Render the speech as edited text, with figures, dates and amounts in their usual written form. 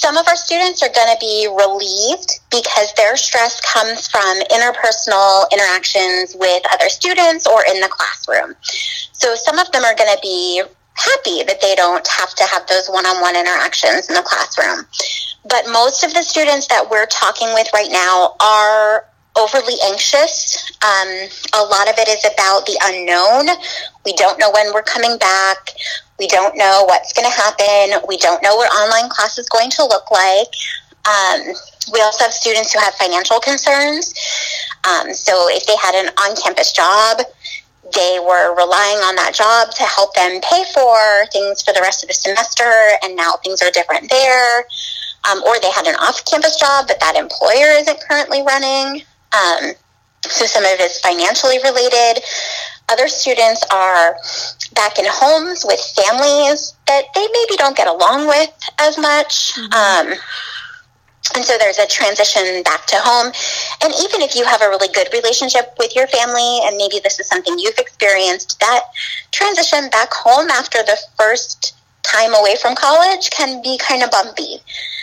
Some of our students are going to be relieved because their stress comes from interpersonal interactions with other students or in the classroom. So some of them are going to be happy that they don't have to have those one-on-one interactions in the classroom. But most of the students that we're talking with right now are overly anxious. A lot of it is about the unknown. We don't know when we're coming back. We don't know what's going to happen. We don't know what online class is going to look like. We also have students who have financial concerns. So if they had an on-campus job, they were relying on that job to help them pay for things for the rest of the semester, and now things are different there. Or they had an off-campus job, but that employer isn't currently running. So some of it is financially related. Other students are back in homes with families that they maybe don't get along with as much. And so there's a transition back to home. And even if you have a really good relationship with your family, and maybe this is something you've experienced, that transition back home after the first time away from college can be kind of bumpy.